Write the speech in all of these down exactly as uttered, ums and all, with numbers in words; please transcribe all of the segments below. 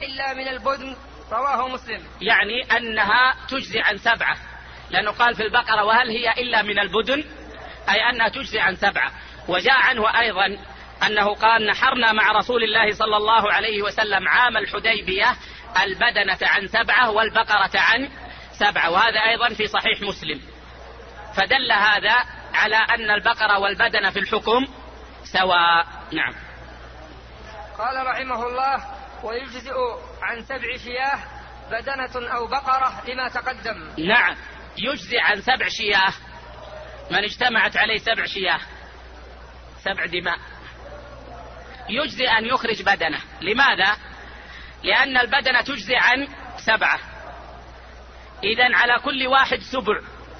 إلا من البدن، رواه مسلم. يعني أنها تجزي عن سبعة، لأنه قال في البقرة وهل هي إلا من البدن، أي أنها تجزي عن سبعة. وجاء عنه أيضا أنه قال نحرنا مع رسول الله صلى الله عليه وسلم عام الحديبية البدنة عن سبعة والبقرة عن سبعة، وهذا أيضا في صحيح مسلم. فدل هذا على أن البقرة والبدنة في الحكم سواء. نعم. قال رحمه الله: ويجزئ عن سبع شياه بدنة أو بقرة لما تقدم. نعم، يجزئ عن سبع شياه من اجتمعت عليه سبع شياه، سبع دماء، يجزئ أن يخرج بدنة. لماذا؟ لأن البدنة تجزئ عن سبعة، إذن على كل واحد سبع،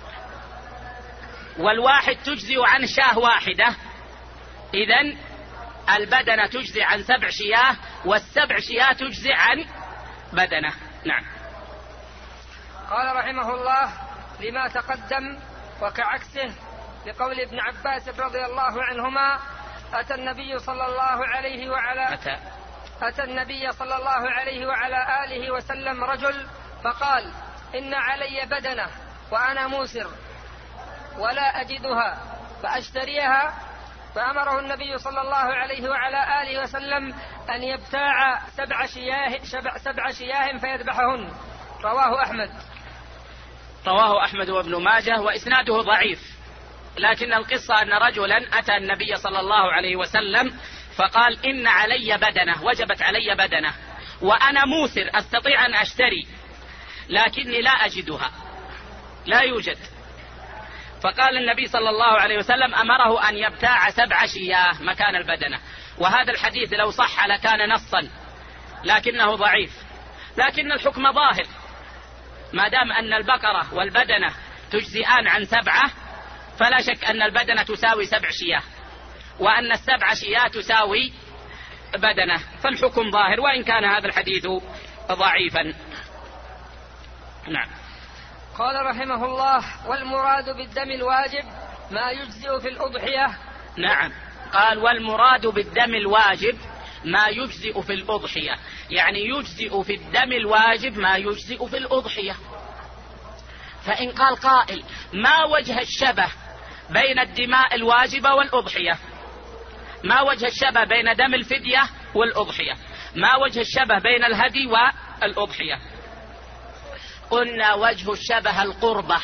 والواحد تجزئ عن شاه واحدة، إذن البدنة تجزئ عن سبع شياه، والسبع شياه تجزئ عن بدنة. نعم. قال رحمه الله: لما تقدم وكعكسه، لقول ابن عباس رضي الله عنهما: أتى النبي صلى الله عليه وعلى أتى, أتى النبي صلى الله عليه وعلى آله وسلم رجل فقال: إن علي بدنة وأنا موسر ولا أجدها فأشتريها، فأمره النبي صلى الله عليه وعلى آله وسلم أن يبتاع سبع شياه, سبع, سبع شياه فيذبحهن. رواه أحمد. رواه أحمد وابن ماجه، وإسناده ضعيف، لكن القصة أن رجلا أتى النبي صلى الله عليه وسلم فقال: إن علي بدنة، وجبت علي بدنة، وأنا موسر أستطيع أن أشتري لكني لا أجدها، لا يوجد. فقال النبي صلى الله عليه وسلم أمره أن يبتاع سبع شياه مكان البدنة. وهذا الحديث لو صح لكان نصا، لكنه ضعيف، لكن الحكم ظاهر، ما دام أن البقرة والبدنة تجزئان عن سبعة فلا شك أن البدنة تساوي سبع شياه، وأن السبع شياه تساوي بدنة، فالحكم ظاهر، وإن كان هذا الحديث ضعيفا. نعم. قال رحمه الله: والمراد بالدم الواجب ما يجزئ في الأضحية. نعم، قال: والمراد بالدم الواجب ما يجزئ في الأضحية، يعني يجزئ في الدم الواجب ما يجزئ في الأضحية. فإن قال قائل: ما وجه الشبه بين الدماء الواجبة والأضحية؟ ما وجه الشبه بين دم الفدية والأضحية؟ ما وجه الشبه بين الهدي والأضحية؟ قلنا وجه الشبه القربة،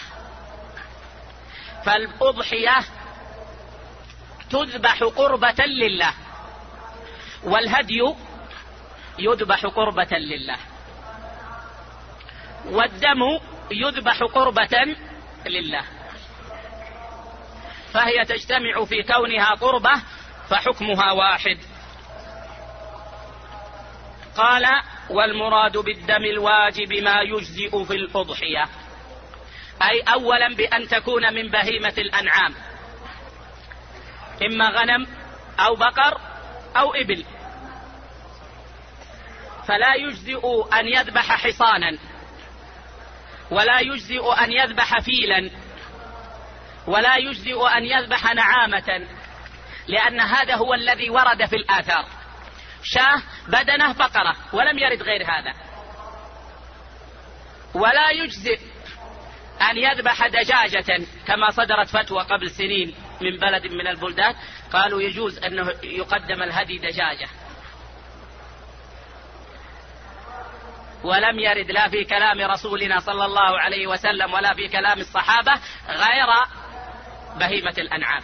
فالأضحية تذبح قربة لله، والهدي يذبح قربة لله، والدم يذبح قربة لله، فهي تجتمع في كونها قربة فحكمها واحد. قال: والمراد بالدم الواجب ما يجزئ في الأضحية، أي أولا بأن تكون من بهيمة الأنعام، إما غنم أو بقر أو إبل، فلا يجزئ أن يذبح حصانا، ولا يجزئ أن يذبح فيلا، ولا يجزئ أن يذبح نعامة، لأن هذا هو الذي ورد في الآثار: شاه، بدنه، بقرة، ولم يرد غير هذا. ولا يجزئ أن يذبح دجاجة، كما صدرت فتوى قبل سنين من بلد من البلدان قالوا يجوز أنه يقدم الهدي دجاجة، ولم يرد لا في كلام رسولنا صلى الله عليه وسلم ولا في كلام الصحابة غير بهيمة الأنعام.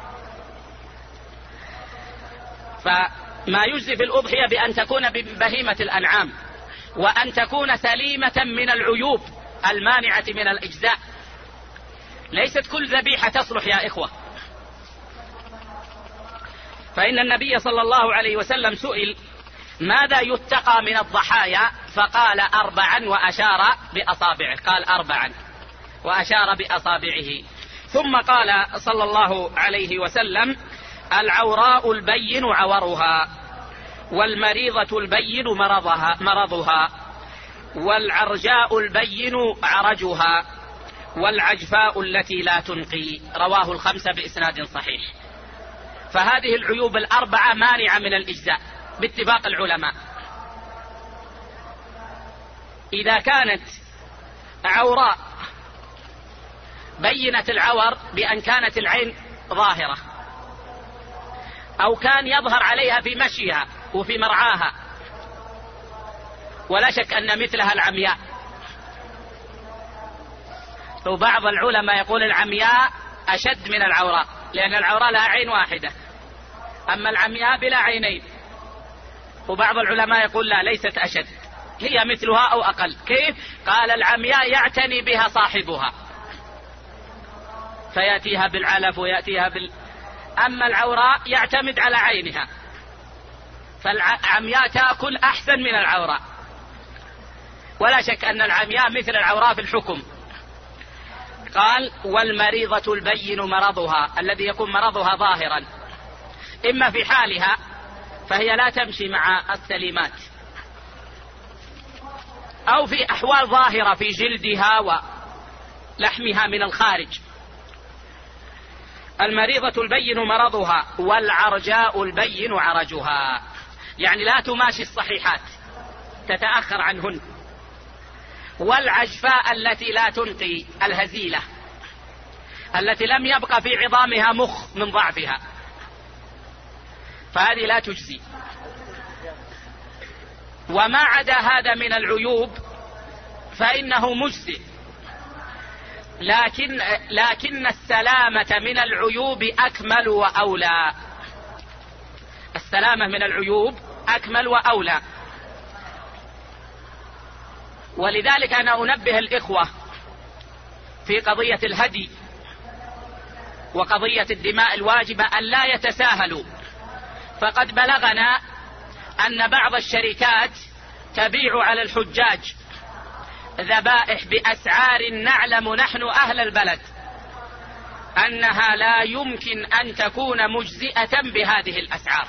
فما يجزي في الأضحية بأن تكون ببهيمة الأنعام، وأن تكون سليمة من العيوب المانعة من الإجزاء. ليست كل ذبيحة تصلح يا إخوة، فإن النبي صلى الله عليه وسلم سئل: ماذا يتقى من الضحايا؟ فقال: أربعا، وأشار بأصابعه، قال أربعا وأشار بأصابعه. ثم قال صلى الله عليه وسلم: العوراء البين عورها، والمريضة البين مرضها, مرضها والعرجاء البين عرجها، والعجفاء التي لا تنقي. رواه الخمسة بإسناد صحيح. فهذه العيوب الأربعة مانعة من الإجزاء باتفاق العلماء. إذا كانت عوراء بينة العور بأن كانت العين ظاهرة، أو كان يظهر عليها في مشيها وفي مرعاها، ولا شك أن مثلها العمياء. وبعض العلماء يقول العمياء أشد من العوراء، لأن العوراء لها عين واحدة، أما العمياء بلا عينين. وبعض العلماء يقول لا، ليست أشد، هي مثلها أو أقل. كيف؟ قال العمياء يعتني بها صاحبها فيأتيها بالعلف ويأتيها بال... أما العوراء يعتمد على عينها، فالعمياء تأكل أحسن من العوراء. ولا شك أن العمياء مثل العوراء في الحكم. قال والمريضة البين مرضها، الذي يكون مرضها ظاهرا، إما في حالها فهي لا تمشي مع السليمات، أو في أحوال ظاهرة في جلدها ولحمها من الخارج. المريضة البين مرضها، والعرجاء البين عرجها، يعني لا تماشي الصحيحات، تتأخر عنهن. والعجفاء التي لا تنقي، الهزيلة التي لم يبقى في عظامها مخ من ضعفها، فهذه لا تجزي. وما عدا هذا من العيوب فإنه مجزئ، لكن لكن السلامة من العيوب أكمل وأولى. السلامة من العيوب أكمل وأولى. ولذلك أنا أنبه الإخوة في قضية الهدي وقضية الدماء الواجبة أن لا يتساهلوا. فقد بلغنا أن بعض الشركات تبيع على الحجاج ذبائح بأسعار نعلم نحن أهل البلد أنها لا يمكن أن تكون مجزئة بهذه الأسعار،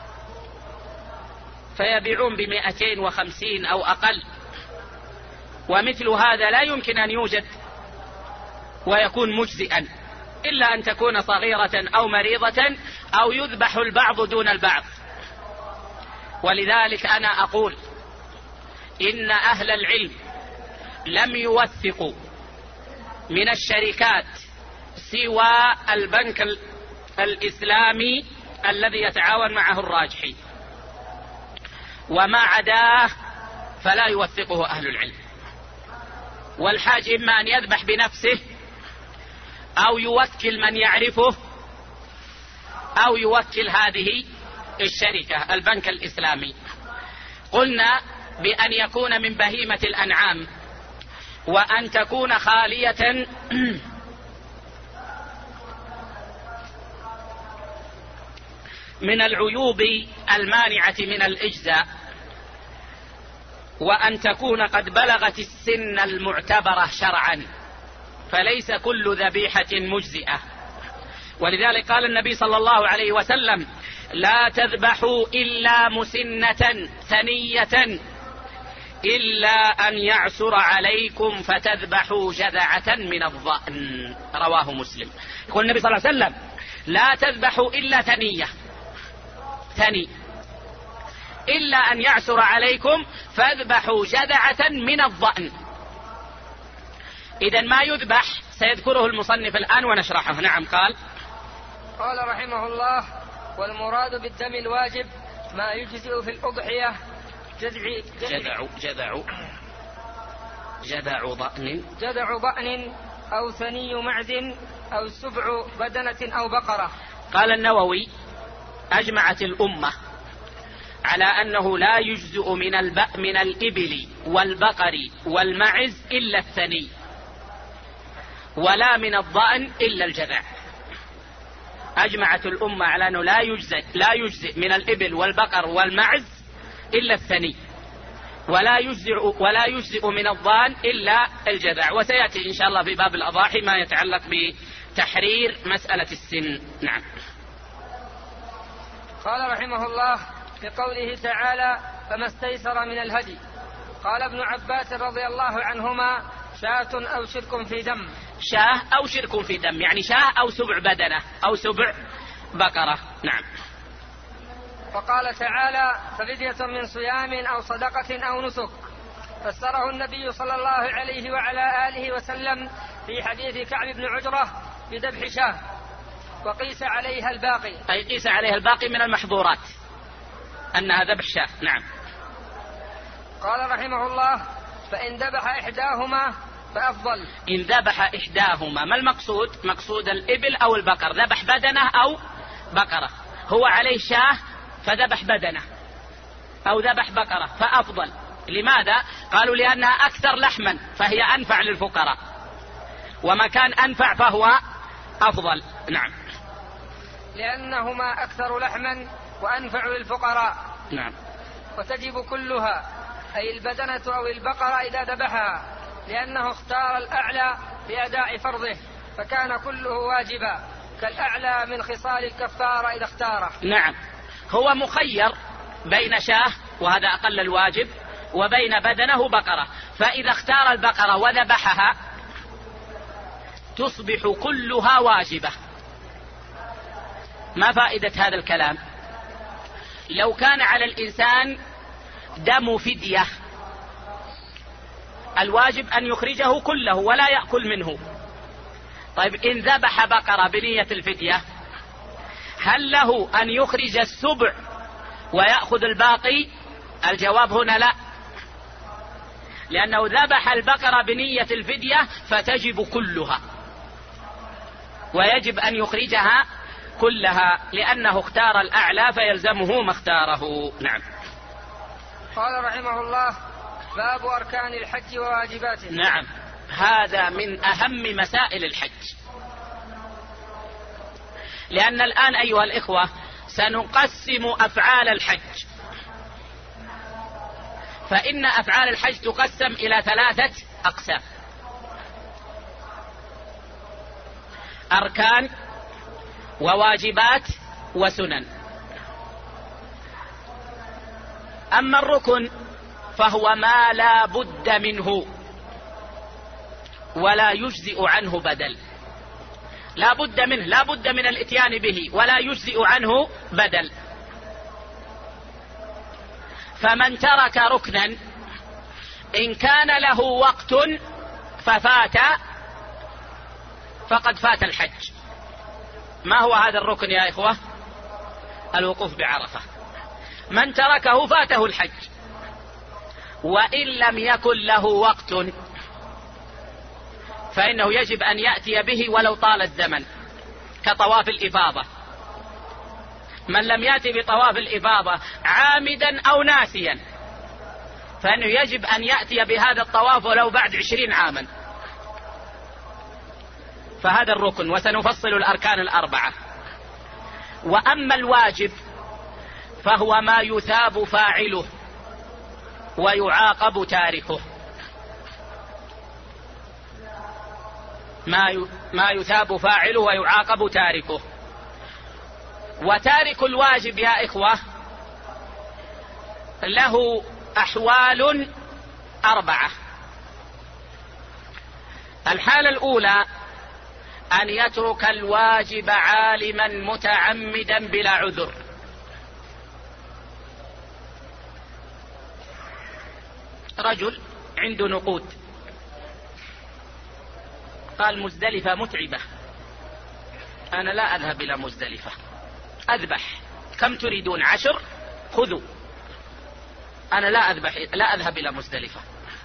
فيبيعون بمئتين وخمسين أو أقل. ومثل هذا لا يمكن أن يوجد ويكون مجزئا، إلا أن تكون صغيرة أو مريضة أو يذبح البعض دون البعض. ولذلك أنا أقول إن أهل العلم لم يوثقوا من الشركات سوى البنك الإسلامي الذي يتعاون معه الراجحي، وما عداه فلا يوثقه أهل العلم. والحاج إما أن يذبح بنفسه أو يوكل من يعرفه أو يوكل هذه الشركة البنك الإسلامي. قلنا بأن يكون من بهيمة الأنعام، وأن تكون خالية من العيوب المانعة من الإجزاء، وأن تكون قد بلغت السن المعتبرة شرعا، فليس كل ذبيحة مجزئة. ولذلك قال النبي صلى الله عليه وسلم لا تذبحوا إلا مسنة ثنية إلا أن يعسر عليكم فتذبحوا جذعة من الضأن، رواه مسلم. يقول النبي صلى الله عليه وسلم لا تذبحوا إلا ثنية، ثني، إلا أن يعسر عليكم فاذبحوا جذعة من الضأن. إذن ما يذبح سيذكره المصنف الآن ونشرحه. نعم. قال قال رحمه الله والمراد بالدم الواجب ما يجزئ في الأضحية جذع جذع جذع جذع ضأن جذع ضأن أو ثني معز أو سبع بدنة أو بقرة. قال النووي أجمعت الأمة على أنه لا يجزئ من الب... من الإبل والبقر والمعز إلا الثني، ولا من الضأن إلا الجذع. أجمعت الأمة على أنه لا يجزئ لا يجزئ من الإبل والبقر والمعز إلا الثني، ولا يجزئ ولا يجزئ من الضأن إلا الجذع. وسيأتي إن شاء الله في باب الأضاحي ما يتعلق بتحرير مسألة السن. نعم. قال رحمه الله في قوله تعالى فما استيسر من الهدي. قال ابن عباس رضي الله عنهما شاة أو شرك في دم. شاه أو شرك في دم، يعني شاه أو سبع بدنة أو سبع بقرة. نعم. وقال تعالى ففدية من صيام أو صدقة أو نسك. فسره النبي صلى الله عليه وعلى آله وسلم في حديث كعب بن عجرة بذبح شاة وقيس عليها الباقي، أي قيس عليها الباقي من المحظورات أنها ذبح شاة. نعم. قال رحمه الله: فإن ذبح إحداهما فأفضل. إن ذبح إحداهما، ما المقصود؟ مقصود الإبل أو البقر، ذبح بدنه أو بقرة، هو عليه شاه فذبح بدنه أو ذبح بقرة فأفضل. لماذا؟ قالوا لأنها أكثر لحما فهي أنفع للفقراء، وما كان أنفع فهو أفضل. نعم. لأنهما أكثر لحما وأنفع للفقراء. نعم. وتجب كلها، أي البدنة أو البقرة إذا ذبحها، لأنه اختار الأعلى لأداء فرضه فكان كله واجبا، كالأعلى من خصال الكفارة إذا اختاره. نعم. هو مخير بين شاه وهذا أقل الواجب وبين بدنه بقرة، فإذا اختار البقرة وذبحها تصبح كلها واجبة. ما فائدة هذا الكلام؟ لو كان على الإنسان دم فدية الواجب أن يخرجه كله ولا يأكل منه. طيب إن ذبح بقرة بنية الفدية هل له أن يخرج السبع ويأخذ الباقي؟ الجواب هنا لا، لأنه ذبح البقرة بنية الفدية فتجب كلها ويجب أن يخرجها كلها، لأنه اختار الأعلى فيلزمه ما اختاره. نعم. قال رحمه الله: باب أركان الحج وواجباته. نعم، هذا من أهم مسائل الحج، لأن الآن أيها الإخوة سنقسم أفعال الحج، فإن أفعال الحج تقسم إلى ثلاثة أقسام: أركان وواجبات وسنن. أما الركن فهو ما لا بد منه ولا يجزئ عنه بدل، لا بد منه، لا بد من الاتيان به ولا يجزئ عنه بدل. فمن ترك ركنا إن كان له وقت ففات فقد فات الحج. ما هو هذا الركن يا إخوة؟ الوقوف بعرفة. من تركه فاته الحج، وإن لم يكن له وقت فإنه يجب أن يأتي به ولو طال الزمن، كطواف الإفاضة. من لم يأتي بطواف الإفاضة عامدا أو ناسيا فإنه يجب أن يأتي بهذا الطواف ولو بعد عشرين عاما. فهذا الركن، وسنفصل الأركان الأربعة. وأما الواجب فهو ما يثاب فاعله ويعاقب تاركه. ما ما يثاب فاعله ويعاقب تاركه. وتارك الواجب يا إخوة له أحوال أربعة. الحالة الأولى أن يترك الواجب عالما متعمدا بلا عذر. رجل عنده نقود، قال مزدلفة متعبة، أنا لا أذهب إلى مزدلفة، أذبح. كم تريدون؟ عشر؟ خذوا، أنا لا أذبح، لا أذهب إلى مزدلفة.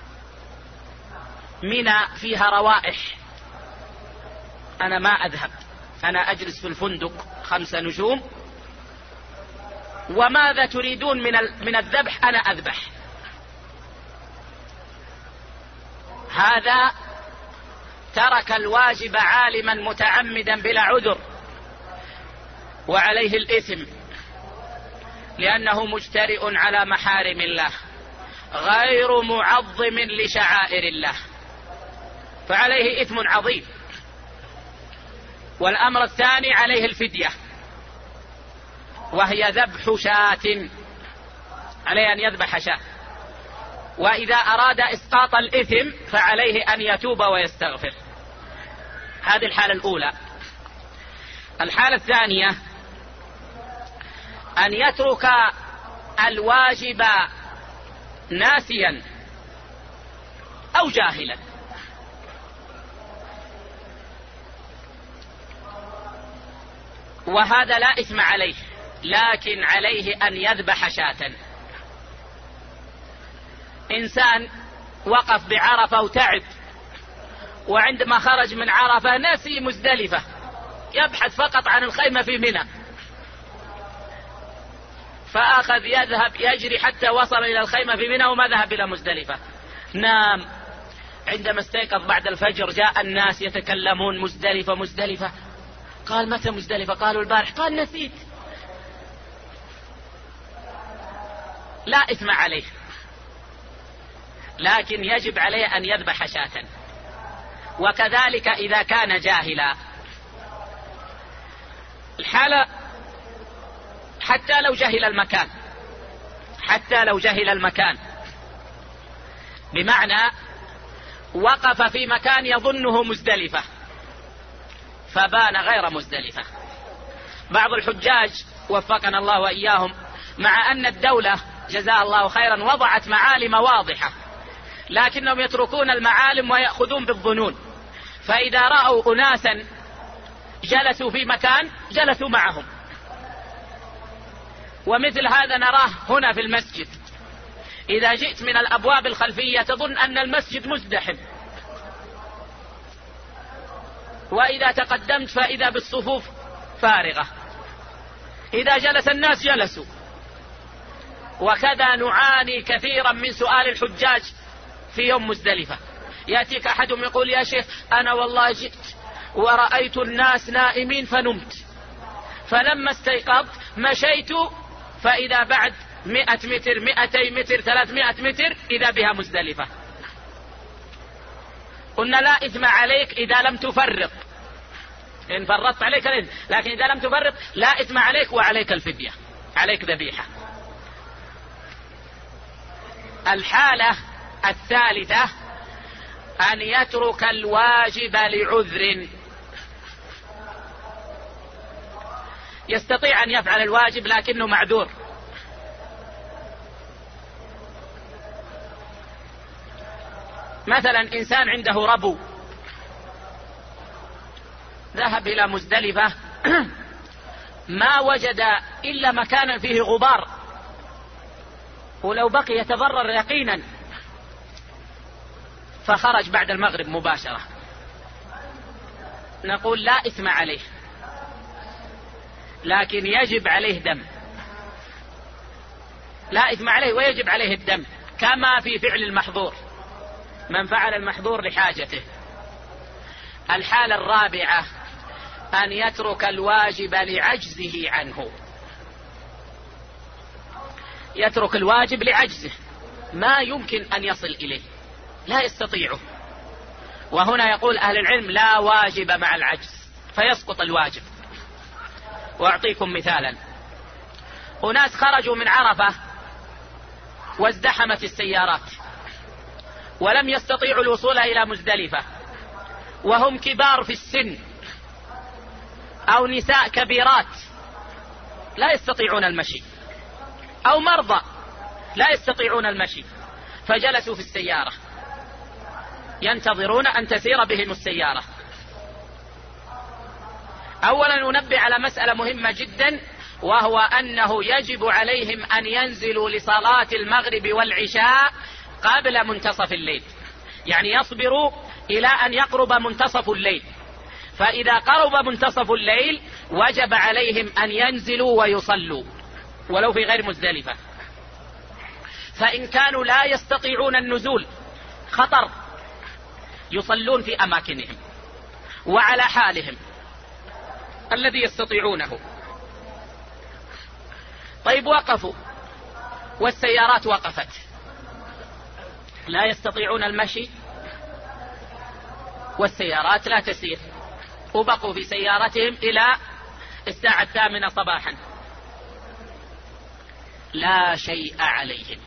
منى فيها روائح، أنا ما أذهب، أنا أجلس في الفندق خمسة نجوم. وماذا تريدون من من الذبح؟ أنا أذبح. هذا ترك الواجب عالما متعمدا بلا عذر، وعليه الإثم لأنه مجترئ على محارم الله غير معظم لشعائر الله، فعليه إثم عظيم. والأمر الثاني عليه الفدية، وهي ذبح شاة، عليه أن يذبح شاة. وإذا أراد إسقاط الإثم فعليه أن يتوب ويستغفر. هذه الحالة الأولى. الحالة الثانية أن يترك الواجب ناسيا أو جاهلا. وهذا لا إثم عليه، لكن عليه أن يذبح شاة. إنسان وقف بعرفة وتعب، وعندما خرج من عرفة نسي مزدلفة، يبحث فقط عن الخيمة في منى، فأخذ يذهب يجري حتى وصل إلى الخيمة في منى وما ذهب إلى مزدلفة. نام. عندما استيقظ بعد الفجر جاء الناس يتكلمون مزدلفة مزدلفة. قال متى مزدلفة؟ قالوا البارح. قال نسيت. لا إثم عليه، لكن يجب عليه أن يذبح شاة. وكذلك إذا كان جاهلا. الحالة حتى لو جهل المكان، حتى لو جهل المكان، بمعنى وقف في مكان يظنه مزدلفة فبان غير مزدلفة. بعض الحجاج وفقنا الله وإياهم، مع أن الدولة جزاها الله خيرا وضعت معالم واضحة، لكنهم يتركون المعالم ويأخذون بالظنون، فإذا رأوا أناسا جلسوا في مكان جلسوا معهم. ومثل هذا نراه هنا في المسجد. إذا جئت من الأبواب الخلفية تظن أن المسجد مزدحم، وإذا تقدمت فإذا بالصفوف فارغة، إذا جلس الناس جلسوا. وكذا نعاني كثيرا من سؤال الحجاج في يوم مزدلفة. يأتيك أحدهم يقول يا شيخ أنا والله جئت ورأيت الناس نائمين فنمت، فلما استيقظت مشيت فإذا بعد مئة متر مئتي متر ثلاثمائة متر إذا بها مزدلفة. قلنا لا إثم عليك إذا لم تفرط، إن فرطت عليك الإثم، لكن إذا لم تفرط لا إثم عليك وعليك الفدية، عليك ذبيحة. الحالة الثالثة أن يترك الواجب لعذر. يستطيع أن يفعل الواجب لكنه معذور. مثلا إنسان عنده ربو، ذهب إلى مزدلفة ما وجد إلا مكانا فيه غبار، ولو بقي يتضرر يقينا، فخرج بعد المغرب مباشرة. نقول لا إثم عليه، لكن يجب عليه دم. لا إثم عليه ويجب عليه الدم، كما في فعل المحظور، من فعل المحظور لحاجته. الحالة الرابعة أن يترك الواجب لعجزه عنه. يترك الواجب لعجزه، ما يمكن أن يصل إليه، لا يستطيعه. وهنا يقول أهل العلم لا واجب مع العجز، فيسقط الواجب. وأعطيكم مثالا. أناس خرجوا من عرفة وازدحمت السيارات ولم يستطيعوا الوصول إلى مزدلفة، وهم كبار في السن أو نساء كبيرات لا يستطيعون المشي، أو مرضى لا يستطيعون المشي، فجلسوا في السيارة ينتظرون أن تسير بهم السيارة. أولا ننبه على مسألة مهمة جدا، وهو أنه يجب عليهم أن ينزلوا لصلاة المغرب والعشاء قبل منتصف الليل، يعني يصبروا إلى أن يقرب منتصف الليل، فإذا قرب منتصف الليل وجب عليهم أن ينزلوا ويصلوا ولو في غير مزدلفة. فإن كانوا لا يستطيعون النزول خطر، يصلون في أماكنهم وعلى حالهم الذي يستطيعونه. طيب وقفوا والسيارات وقفت، لا يستطيعون المشي والسيارات لا تسير، وبقوا في سيارتهم إلى الساعة الثامنة صباحا، لا شيء عليهم،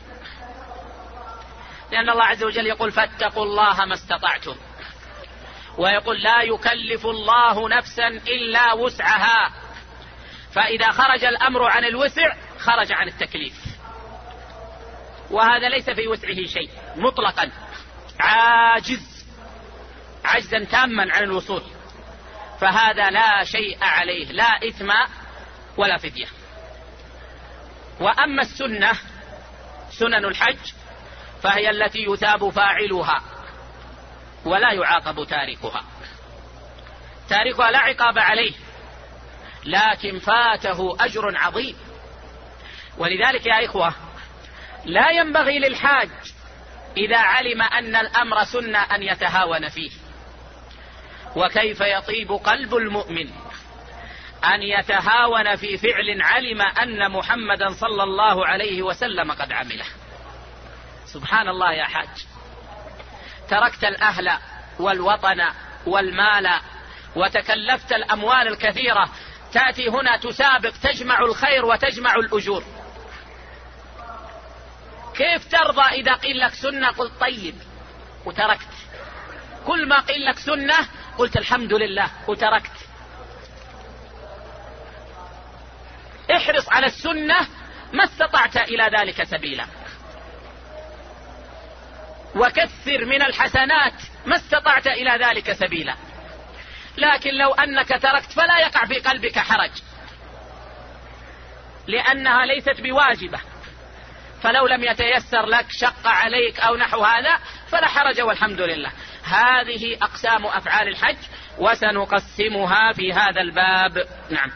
لأن الله عز وجل يقول فاتقوا الله ما استطعتم، ويقول لا يكلف الله نفسا إلا وسعها، فإذا خرج الأمر عن الوسع خرج عن التكليف، وهذا ليس في وسعه شيء مطلقا عاجز عجزا تاما عن الوصول، فهذا لا شيء عليه، لا إثم ولا فدية. وأما السنة سنن الحج فهي التي يثاب فاعلها ولا يعاقب تاركها، تاركها لا عقاب عليه لكن فاته أجر عظيم. ولذلك يا إخوة لا ينبغي للحاج إذا علم أن الأمر سنة أن يتهاون فيه. وكيف يطيب قلب المؤمن أن يتهاون في فعل علم أن محمدا صلى الله عليه وسلم قد عمله. سبحان الله يا حاج، تركت الأهل والوطن والمال وتكلفت الأموال الكثيرة، تأتي هنا تسابق تجمع الخير وتجمع الأجور. كيف ترضى إذا قيل لك سنة قلت طيب وتركت، كل ما قيل لك سنة قلت الحمد لله وتركت؟ احرص على السنة ما استطعت إلى ذلك سبيلا، وكثر من الحسنات ما استطعت إلى ذلك سبيلا. لكن لو أنك تركت فلا يقع في قلبك حرج، لأنها ليست بواجبة، فلو لم يتيسر لك شق عليك أو نحو هذا فلا حرج والحمد لله. هذه أقسام أفعال الحج وسنقسمها في هذا الباب. نعم.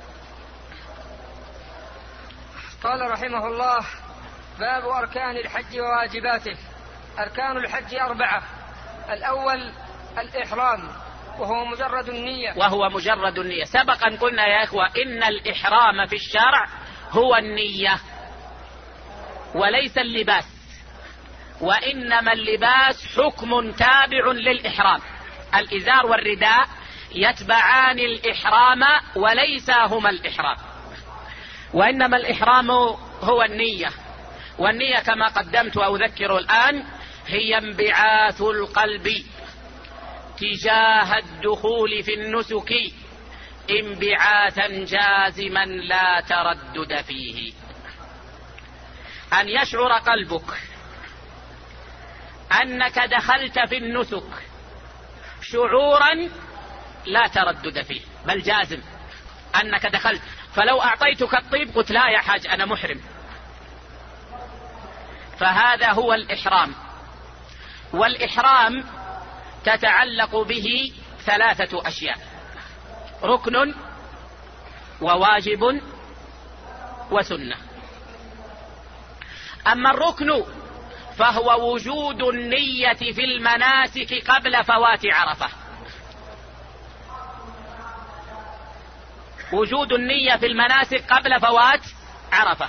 قال رحمه الله: باب أركان الحج وواجباته. أركان الحج أربعة. الأول الإحرام وهو مجرد النية وهو مجرد النية. سبقا قلنا يا إخوة إن الإحرام في الشرع هو النية وليس اللباس، وإنما اللباس حكم تابع للإحرام. الإزار والرداء يتبعان الإحرام وليس هما الإحرام، وإنما الإحرام هو النية. والنية كما قدمت وأذكر الآن هي انبعاث القلب تجاه الدخول في النسك انبعاثا جازما لا تردد فيه. أن يشعر قلبك أنك دخلت في النسك شعورا لا تردد فيه، بل جازم أنك دخلت. فلو أعطيتك الطيب قلت لا يا حاج أنا محرم، فهذا هو الإحرام. والإحرام تتعلق به ثلاثة أشياء: ركن وواجب وسنة. أما الركن فهو وجود النية في المناسك قبل فوات عرفة. وجود النية في المناسك قبل فوات عرفة.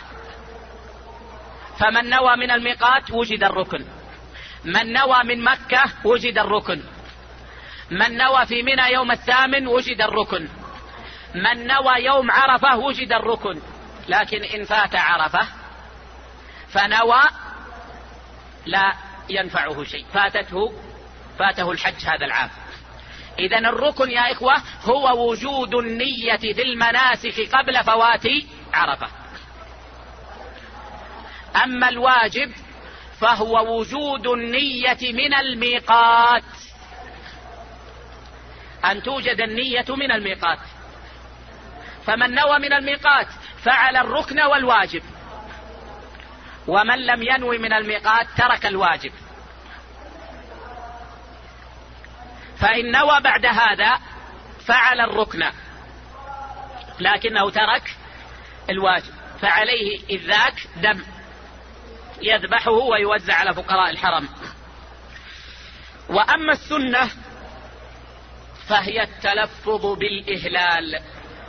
فمن نوى من الميقات وجد الركن، من نوى من مكة وجد الركن، من نوى في منى يوم الثامن وجد الركن، من نوى يوم عرفة وجد الركن. لكن إن فات عرفة فنوى لا ينفعه شيء، فاتته فاته الحج هذا العام. إذن الركن يا إخوة هو وجود النية في المناسك قبل فوات عرفة. أما الواجب فهو وجود النية من الميقات، أن توجد النية من الميقات. فمن نوى من الميقات فعل الركن والواجب، ومن لم ينوي من الميقات ترك الواجب. فإن نوى بعد هذا فعل الركن لكنه ترك الواجب، فعليه إذ ذاك دم يذبحه ويوزع على فقراء الحرم. وأما السنة فهي التلفظ بالإهلال،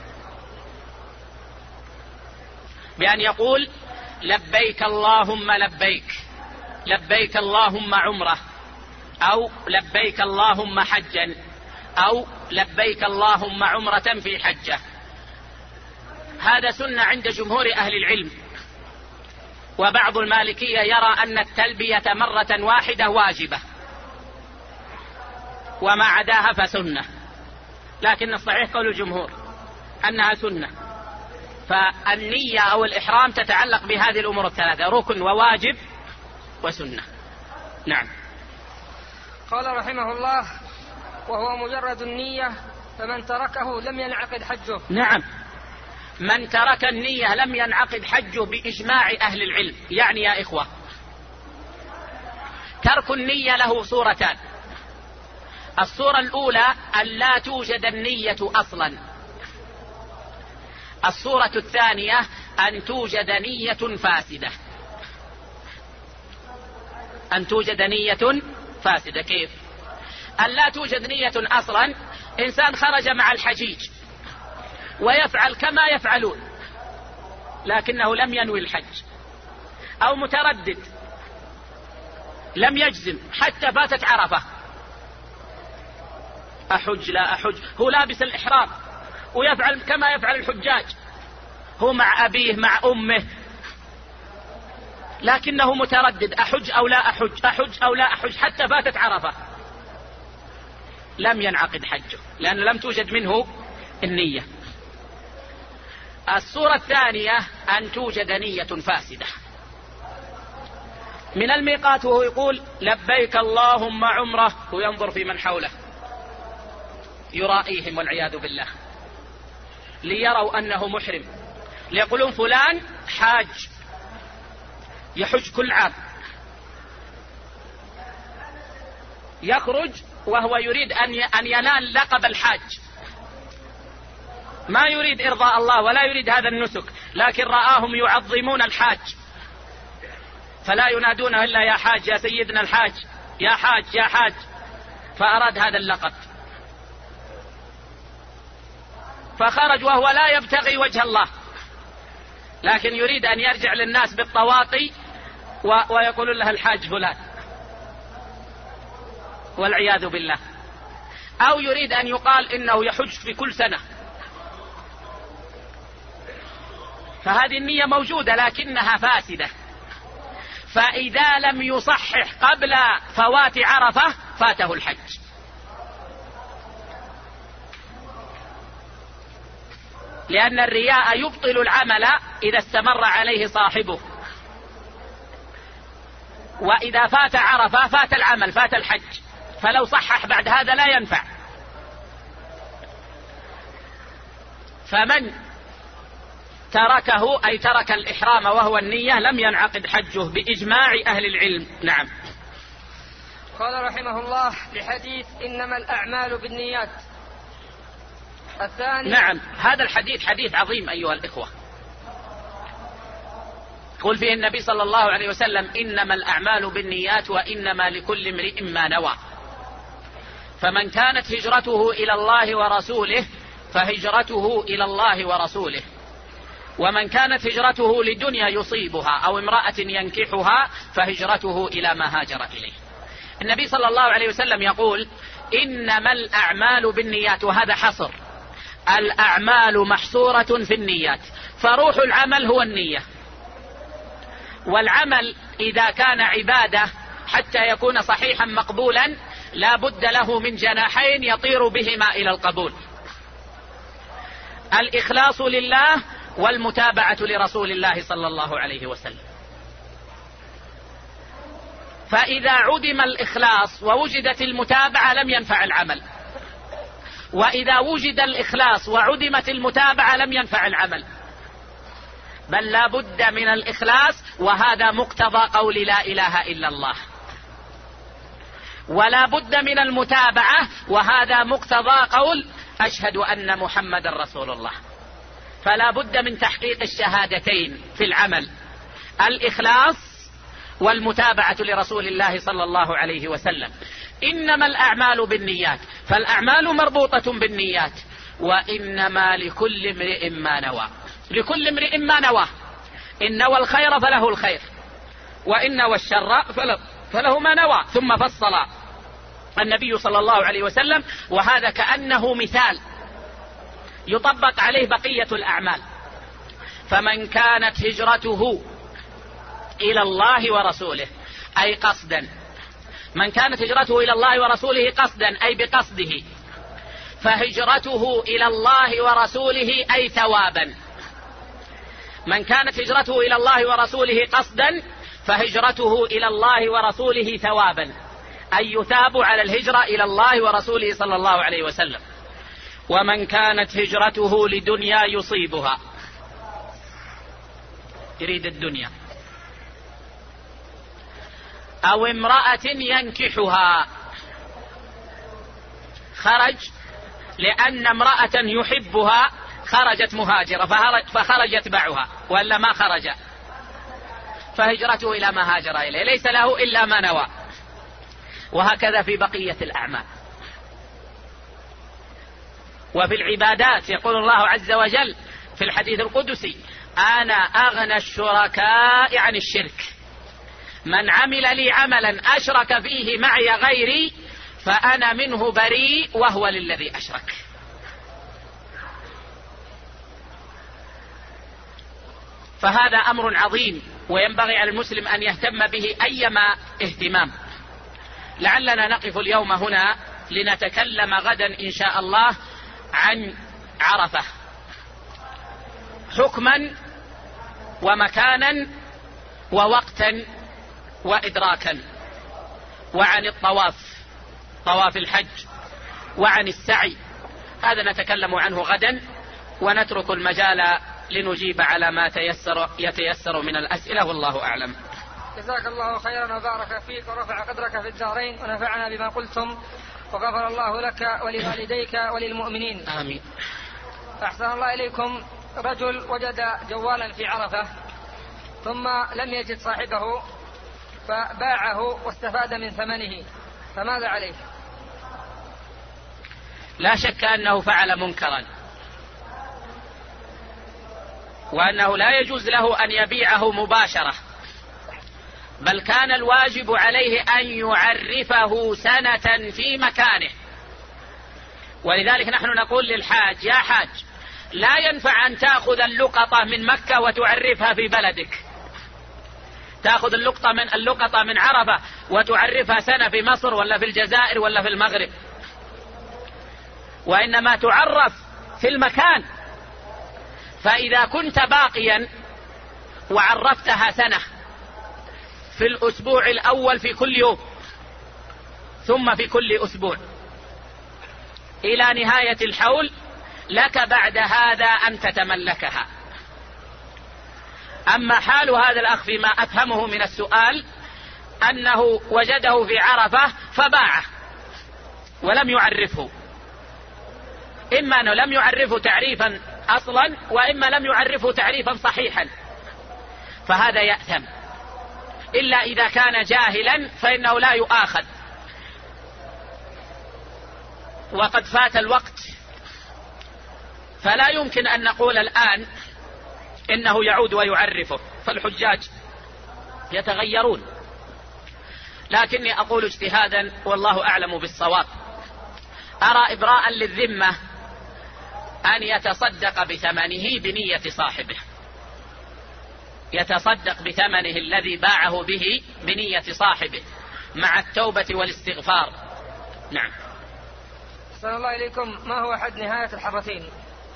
بأن يقول لبيك اللهم لبيك، لبيك اللهم عمره، أو لبيك اللهم حجا، أو لبيك اللهم عمرة في حجة. هذا سنة عند جمهور أهل العلم. وبعض المالكية يرى أن التلبية مرة واحدة واجبة، وما عداها فسنة، لكن الصحيح قول الجمهور أنها سنة. فالنية أو الإحرام تتعلق بهذه الأمور الثلاثة: ركن وواجب وسنة. نعم. قال رحمه الله: وهو مجرد النية فمن تركه لم ينعقد حجه. نعم، من ترك النية لم ينعقد حجه بإجماع أهل العلم. يعني يا إخوة، ترك النية له صورتان. الصورة الأولى أن لا توجد النية أصلا. الصورة الثانية أن توجد نية فاسدة. أن توجد نية فاسدة. كيف؟ أن لا توجد نية أصلا. إنسان خرج مع الحجيج ويفعل كما يفعلون لكنه لم ينوي الحج، أو متردد لم يجزم حتى فاتت عرفة، أحج لا أحج، هو لابس الإحرام ويفعل كما يفعل الحجاج، هو مع أبيه مع أمه، لكنه متردد أحج أو لا أحج، أحج أو لا أحج، حتى فاتت عرفة، لم ينعقد حجه لأن لم توجد منه النية. الصورة الثانية أن توجد نية فاسدة. من الميقات وهو يقول لبيك اللهم عمره، وينظر في من حوله يرائيهم والعياذ بالله ليروا أنه محرم، ليقولون فلان حاج يحج كل عام، يخرج وهو يريد أن ينال لقب الحاج، ما يريد إرضاء الله ولا يريد هذا النسك، لكن رآهم يعظمون الحاج فلا ينادونه إلا يا حاج يا سيدنا الحاج، يا حاج يا حاج، فأراد هذا اللقب، فخرج وهو لا يبتغي وجه الله، لكن يريد أن يرجع للناس بالطواطي ويقولون له الحاج فلان والعياذ بالله. أو يريد أن يقال إنه يحج في كل سنة، فهذه النية موجودة لكنها فاسدة. فإذا لم يصحح قبل فوات عرفة فاته الحج. لأن الرياء يبطل العمل إذا استمر عليه صاحبه، وإذا فات عرفة فات العمل، فات الحج، فلو صحح بعد هذا لا ينفع. فمن تركه أي ترك الإحرام وهو النية لم ينعقد حجه بإجماع أهل العلم. نعم. قال رحمه الله: لحديث إنما الأعمال بالنيات. الثاني. نعم، هذا الحديث حديث عظيم أيها الإخوة. قل فيه النبي صلى الله عليه وسلم: إنما الأعمال بالنيات وإنما لكل امرئ ما نوى. فمن كانت هجرته إلى الله ورسوله فهجرته إلى الله ورسوله، ومن كانت هجرته لدنيا يصيبها أو امرأة ينكحها فهجرته إلى ما هاجر إليه. النبي صلى الله عليه وسلم يقول: إنما الأعمال بالنيات، وهذا حصر، الأعمال محصورة في النيات، فروح العمل هو النية. والعمل إذا كان عبادة حتى يكون صحيحا مقبولا لا بد له من جناحين يطير بهما إلى القبول: الإخلاص لله والمتابعة لرسول الله صلى الله عليه وسلم. فإذا عدم الإخلاص ووجدت المتابعة لم ينفع العمل، وإذا وجد الإخلاص وعدمت المتابعة لم ينفع العمل، بل لا بد من الإخلاص، وهذا مقتضى قول لا إله إلا الله، ولا بد من المتابعة، وهذا مقتضى قول أشهد أن محمد رسول الله. فلا بد من تحقيق الشهادتين في العمل: الإخلاص والمتابعة لرسول الله صلى الله عليه وسلم. إنما الأعمال بالنيات، فالأعمال مربوطة بالنيات، وإنما لكل امرئ ما نوى. لكل امرئ ما نوى، إن نوى الخير فله الخير، وإن نوى الشر فله ما نوى. ثم فصل النبي صلى الله عليه وسلم، وهذا كأنه مثال يطبق عليه بقية الأعمال: فمن كانت هجرته إلى الله ورسوله أي قصدا، من كانت هجرته إلى الله ورسوله قصدا أي بقصده، فهجرته إلى الله ورسوله أي ثوابا. من كانت هجرته إلى الله ورسوله قصدا فهجرته إلى الله ورسوله ثوابا، أن يثابوا على الهجرة إلى الله ورسوله صلى الله عليه وسلم. ومن كانت هجرته لدنيا يصيبها، يريد الدنيا، أو امرأة ينكحها، خرج لأن امرأة يحبها خرجت مهاجرة فخرجت معها، ولا ما خرج فهجرته إلى ما هاجر إليه، ليس له إلا ما نوى. وهكذا في بقية الأعمال. وفي العبادات يقول الله عز وجل في الحديث القدسي: أنا أغنى الشركاء عن الشرك، من عمل لي عملا أشرك فيه معي غيري فأنا منه بريء وهو للذي أشرك. فهذا أمر عظيم وينبغي على المسلم أن يهتم به أيما اهتمام. لعلنا نقف اليوم هنا لنتكلم غدا إن شاء الله عن عرفة حكما ومكانا ووقتا وإدراكا، وعن الطواف، طواف الحج، وعن السعي. هذا نتكلم عنه غدا، ونترك المجال لنجيب على ما تيسر يتيسر من الأسئلة، والله أعلم. جزاك الله خيرا وبارك فيك ورفع قدرك في الدارين، ونفعنا بما قلتم، وغفر الله لك ولوالديك وللمؤمنين. آمين. أحسن الله إليكم. رجل وجد جوالا في عرفة ثم لم يجد صاحبه فباعه واستفاد من ثمنه، فماذا عليه؟ لا شك أنه فعل منكرا، وأنه لا يجوز له أن يبيعه مباشرة، بل كان الواجب عليه أن يعرفه سنة في مكانه. ولذلك نحن نقول للحاج: يا حاج، لا ينفع أن تأخذ اللقطة من مكة وتعرفها في بلدك، تأخذ اللقطة من اللقطة من عرفة وتعرفها سنة في مصر ولا في الجزائر ولا في المغرب، وإنما تعرف في المكان. فإذا كنت باقيا وعرفتها سنة في الأسبوع الأول في كل يوم، ثم في كل أسبوع إلى نهاية الحول، لك بعد هذا أن تتملكها. أما حال هذا الأخ فيما أفهمه من السؤال أنه وجده في عرفة فباعه ولم يعرفه، إما أنه لم يعرفه تعريفا أصلا، وإما لم يعرفه تعريفا صحيحا، فهذا يأثم، إلا إذا كان جاهلا فإنه لا يؤاخذ. وقد فات الوقت، فلا يمكن أن نقول الآن إنه يعود ويعرفه، فالحجاج يتغيرون. لكني أقول اجتهادا والله أعلم بالصواب، أرى إبراء للذمة أن يتصدق بثمنه بنية صاحبه، يتصدق بثمنه الذي باعه به بنية صاحبه مع التوبة والاستغفار. نعم. أحسن الله إليكم. ما هو حد نهاية الحرتين؟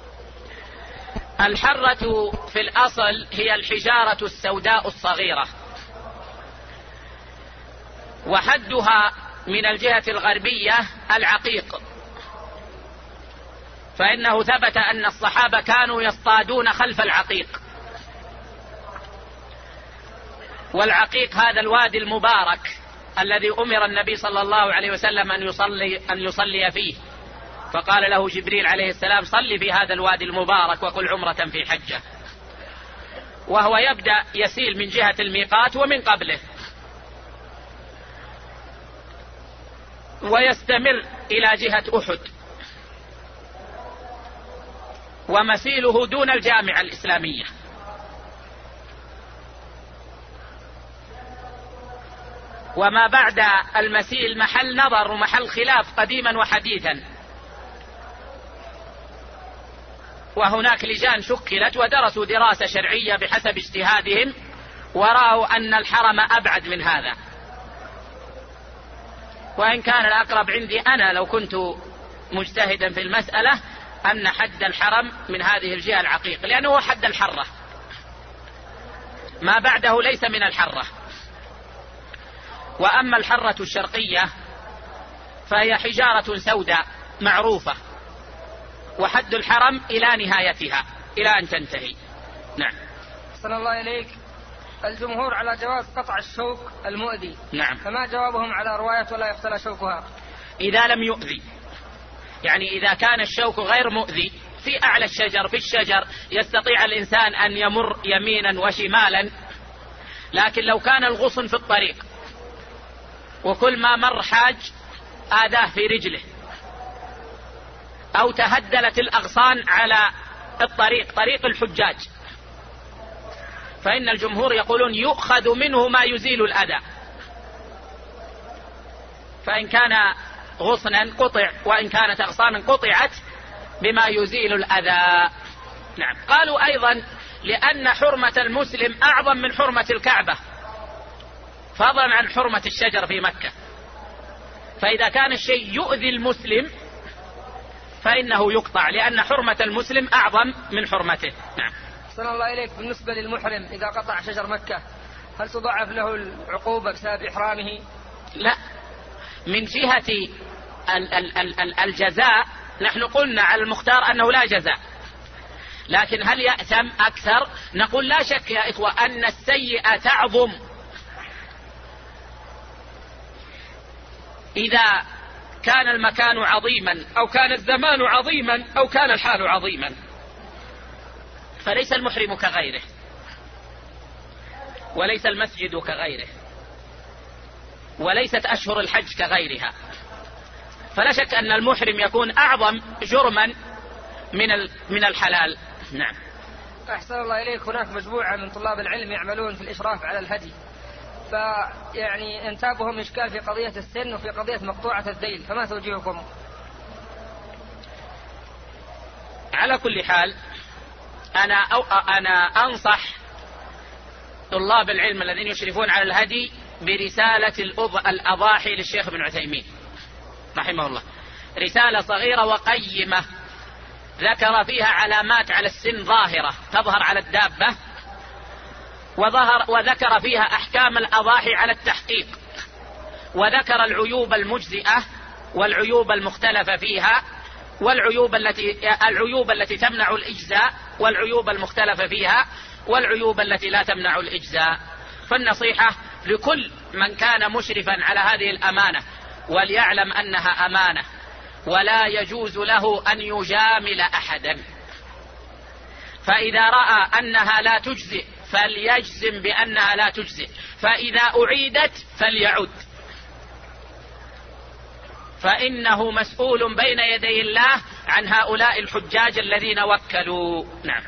الحرة في الأصل هي الحجارة السوداء الصغيرة، وحدها من الجهة الغربية العقيق، فإنه ثبت أن الصحابة كانوا يصطادون خلف العقيق. والعقيق هذا الوادي المبارك الذي أمر النبي صلى الله عليه وسلم أن يصلي, أن يصلي فيه، فقال له جبريل عليه السلام: صل في هذا الوادي المبارك وقل عمرة في حجة. وهو يبدأ يسيل من جهة الميقات ومن قبله، ويستمر إلى جهة أحد، ومسيله دون الجامعة الإسلامية. وما بعد المسيل محل نظر ومحل خلاف قديما وحديثا، وهناك لجان شكلت ودرسوا دراسة شرعية بحسب اجتهادهم، ورأوا أن الحرم أبعد من هذا. وإن كان الأقرب عندي أنا لو كنت مجتهدا في المسألة أن حد الحرم من هذه الجهة العقيق، لأنه هو حد الحرة، ما بعده ليس من الحرة. وأما الحرة الشرقية فهي حجارة سوداء معروفة، وحد الحرم إلى نهايتها إلى أن تنتهي. نعم. صلى الله إليك. الجمهور على جواز قطع الشوك المؤذي. نعم. فما جوابهم على رواية ولا يقتل شوكها؟ إذا لم يؤذي، يعني إذا كان الشوك غير مؤذي في أعلى الشجر، في الشجر يستطيع الإنسان أن يمر يمينا وشمالا، لكن لو كان الغصن في الطريق وكل ما مر حاج آذاه في رجله، أو تهدلت الأغصان على الطريق طريق الحجاج، فإن الجمهور يقولون يؤخذ منه ما يزيل الأذى، فإن كان غصنا قطع وإن كانت أغصانا قطعت بما يزيل الأذى. نعم. قالوا أيضا لأن حرمة المسلم أعظم من حرمة الكعبة، فضلا عن حرمة الشجر في مكة، فإذا كان الشيء يؤذي المسلم فإنه يقطع، لأن حرمة المسلم أعظم من حرمته. نعم. صلى الله إليك. بالنسبة للمحرم إذا قطع شجر مكة هل تضاعف له العقوبة بسبب إحرامه؟ لا، من جهة الجزاء نحن قلنا على المختار أنه لا جزاء، لكن هل يأثم أكثر؟ نقول لا شك يا إخوة أن السيئة تعظم إذا كان المكان عظيما أو كان الزمان عظيما أو كان الحال عظيما، فليس المحرم كغيره وليس المسجد كغيره وليست أشهر الحج كغيرها، فلا شك أن المحرم يكون أعظم جرما من من الحلال. نعم. أحسن الله إليك. هناك مجموعة من طلاب العلم يعملون في الإشراف على الهدي، فيعني انتابهم إشكال في قضية السن وفي قضية مقطوعة الذيل، فما توجيهكم؟ على كل حال أنا أو أنا أنصح طلاب العلم الذين يشرفون على الهدي برسالة الأضاحي للشيخ ابن عثيمين رحمه الله، رسالة صغيرة وقيمة ذكر فيها علامات على السن ظاهرة تظهر على الدابة، وظهر وذكر فيها أحكام الأضاحي على التحقيق، وذكر العيوب المجزئة والعيوب المختلفة فيها، والعيوب التي العيوب التي تمنع الإجزاء، والعيوب المختلفة فيها، والعيوب التي لا تمنع الإجزاء. فالنصيحة لكل من كان مشرفا على هذه الأمانة وليعلم أنها أمانة، ولا يجوز له أن يجامل أحدا، فإذا رأى أنها لا تجزئ فليجزم بأنها لا تجزئ، فإذا أعيدت فليعد، فإنه مسؤول بين يدي الله عن هؤلاء الحجاج الذين وكلوا. نعم.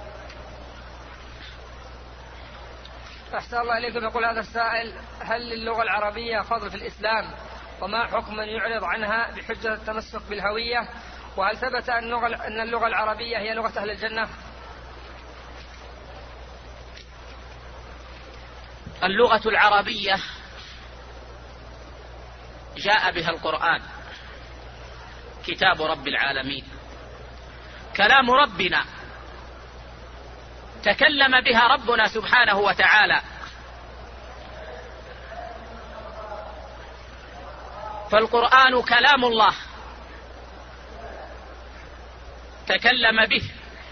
أحسن الله إليكم. يقول هذا السائل: هل للغة العربية فضل في الإسلام؟ وما حكم من يعرض عنها بحجة التمسك بالهوية؟ وهل ثبت أن اللغة العربية هي لغة أهل الجنة؟ اللغة العربية جاء بها القرآن، كتاب رب العالمين، كلام ربنا، تكلم بها ربنا سبحانه وتعالى، فالقرآن كلام الله تكلم به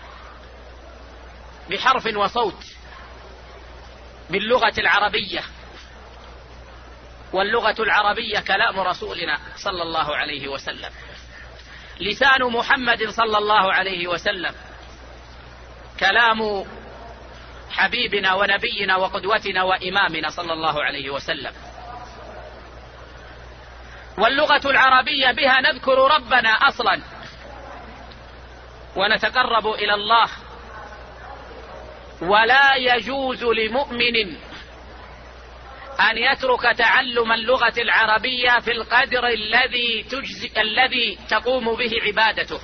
بحرف وصوت باللغة العربية، واللغة العربية كلام رسولنا صلى الله عليه وسلم، لسان محمد صلى الله عليه وسلم كلام حبيبنا ونبينا وقدوتنا وإمامنا صلى الله عليه وسلم. واللغة العربية بها نذكر ربنا أصلا ونتقرب إلى الله، ولا يجوز لمؤمن أن يترك تعلم اللغة العربية في القدر الذي تجزئ الذي تقوم به عبادته،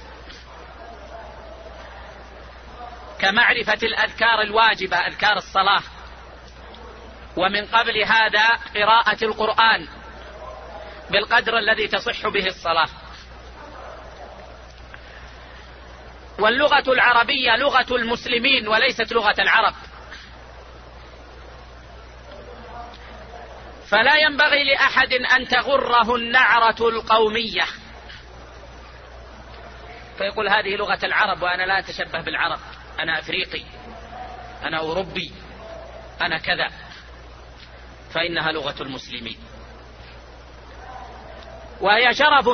كمعرفة الأذكار الواجبة، أذكار الصلاة، ومن قبل هذا قراءة القرآن بالقدر الذي تصح به الصلاة. واللغة العربية لغة المسلمين وليست لغة العرب، فلا ينبغي لأحد أن تغره النعرة القومية فيقول هذه لغة العرب وأنا لا أتشبه بالعرب، أنا أفريقي، أنا أوروبي، أنا كذا، فإنها لغة المسلمين، وهي شرف،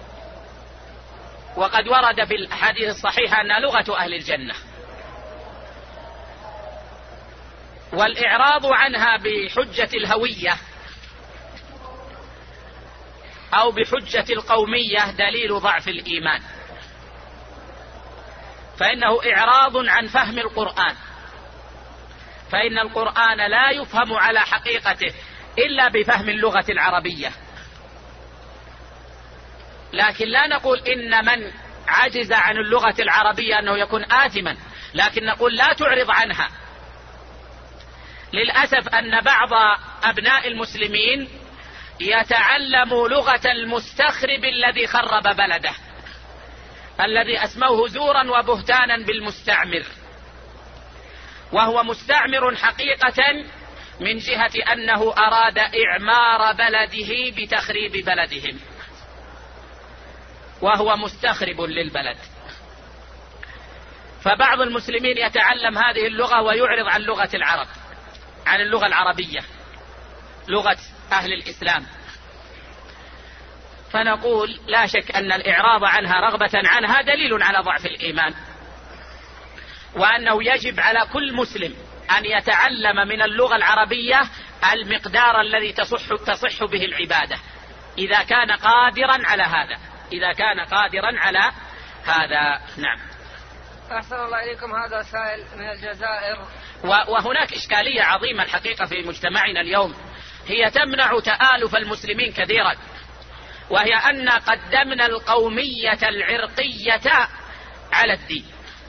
وقد ورد في الحديث الصحيح أنها لغة أهل الجنة. والإعراض عنها بحجة الهوية أو بحجة القومية دليل ضعف الإيمان، فإنه إعراض عن فهم القرآن، فإن القرآن لا يفهم على حقيقته إلا بفهم اللغة العربية. لكن لا نقول إن من عجز عن اللغة العربية أنه يكون آثما، لكن نقول لا تعرض عنها. للأسف أن بعض أبناء المسلمين يتعلم لغة المستخرب الذي خرب بلده، الذي أسموه زورا وبهتانا بالمستعمر، وهو مستعمر حقيقة من جهة أنه أراد إعمار بلده بتخريب بلدهم، وهو مستخرب للبلد. فبعض المسلمين يتعلم هذه اللغة ويعرض عن لغة العرب، عن اللغة العربية، لغة أهل الإسلام. فنقول لا شك أن الإعراض عنها رغبة عنها دليل على ضعف الإيمان، وأنه يجب على كل مسلم أن يتعلم من اللغة العربية المقدار الذي تصح, تصح به العبادة إذا كان قادرا على هذا، إذا كان قادرا على هذا. نعم. أحسن الله إليكم. هذا سائل من الجزائر. وهناك إشكالية عظيمة الحقيقة في مجتمعنا اليوم هي تمنع تآلف المسلمين كثيرا، وهي أن قدمنا القومية العرقية على الدين،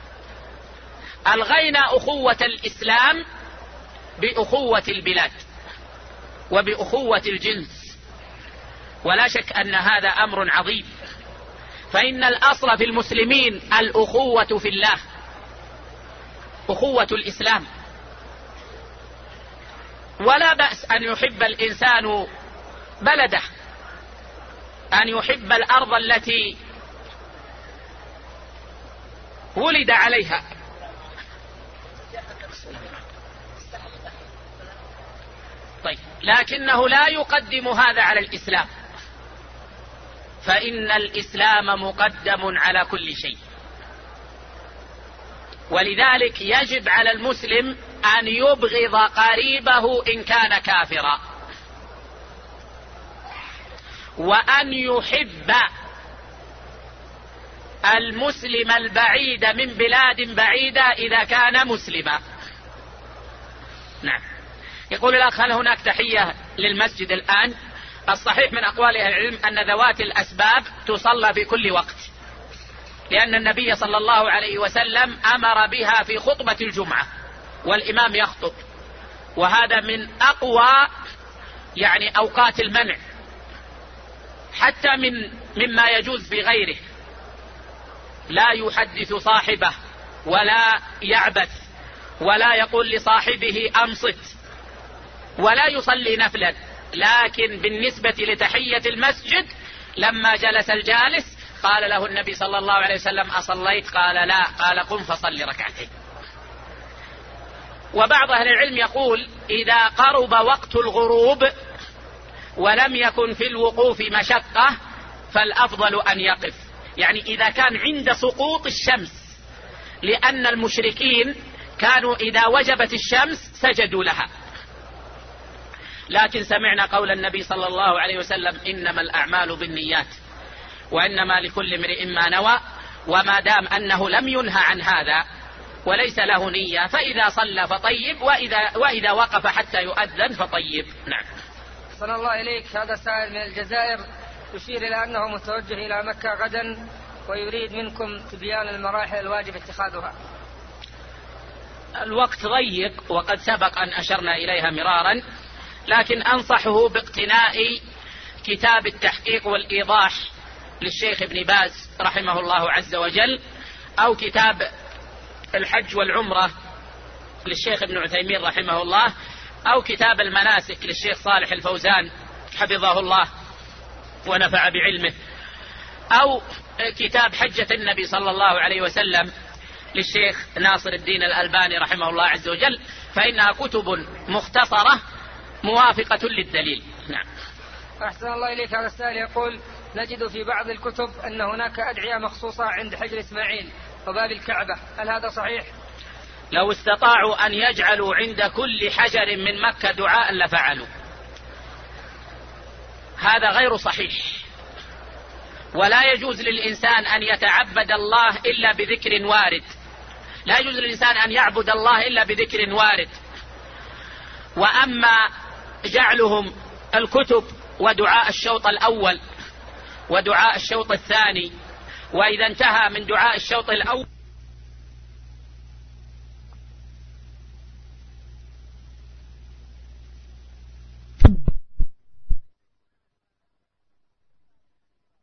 ألغينا أخوة الإسلام بأخوة البلاد وبأخوة الجنس، ولا شك أن هذا أمر عظيم، فإن الأصل في المسلمين الأخوة في الله، أخوة الإسلام. ولا بأس أن يحب الإنسان بلده، أن يحب الأرض التي ولد عليها. طيب، لكنه لا يقدم هذا على الإسلام، فإن الإسلام مقدم على كل شيء. ولذلك يجب على المسلم أن يبغض قريبه إن كان كافرا، وأن يحب المسلم البعيد من بلاد بعيدة إذا كان مسلما. نعم. يقول الأخ: هل هناك تحية للمسجد الآن؟ الصحيح من أقوال أهل العلم أن ذوات الأسباب تصلى في كل وقت، لأن النبي صلى الله عليه وسلم أمر بها في خطبة الجمعة والإمام يخطب، وهذا من أقوى يعني أوقات المنع، حتى من مما يجوز في غيره. لا يحدث صاحبه ولا يعبث ولا يقول لصاحبه أنصت ولا يصلي نفلا. لكن بالنسبة لتحية المسجد لما جلس الجالس قال له النبي صلى الله عليه وسلم: أصليت؟ قال: لا. قال: قم فصل ركعتين. وبعض أهل العلم يقول: إذا قرب وقت الغروب ولم يكن في الوقوف مشقة فالأفضل أن يقف، يعني إذا كان عند سقوط الشمس، لأن المشركين كانوا إذا وجبت الشمس سجدوا لها. لكن سمعنا قول النبي صلى الله عليه وسلم: إنما الأعمال بالنيات وإنما لكل امرئ ما نوى، وما دام أنه لم ينهى عن هذا وليس له نية فإذا صلى فطيب، وإذا, وإذا وقف حتى يؤذن فطيب. نعم. صلى الله إليك. هذا سائل من الجزائر يشير إلى أنه متوجه إلى مكة غدا ويريد منكم تبيان المراحل الواجب اتخاذها. الوقت ضيق وقد سبق أن أشرنا إليها مرارا، لكن أنصحه باقتناء كتاب التحقيق والإيضاح للشيخ ابن باز رحمه الله عز وجل، أو كتاب الحج والعمرة للشيخ ابن عثيمين رحمه الله، أو كتاب المناسك للشيخ صالح الفوزان حفظه الله ونفع بعلمه، أو كتاب حجة النبي صلى الله عليه وسلم للشيخ ناصر الدين الألباني رحمه الله عز وجل، فإنها كتب مختصرة موافقة للدليل. نعم. أحسن الله إليك. هذا السائل يقول: نجد في بعض الكتب أن هناك أدعية مخصوصة عند حجر إسماعيل وباب الكعبة، هل هذا صحيح؟ لو استطاعوا أن يجعلوا عند كل حجر من مكة دعاء لفعلوا. هذا غير صحيح، ولا يجوز للإنسان أن يتعبد الله إلا بذكر وارد، لا يجوز للإنسان أن يعبد الله إلا بذكر وارد. وأما جعلهم الكتب ودعاء الشوط الأول ودعاء الشوط الثاني، وإذا انتهى من دعاء الشوط الأول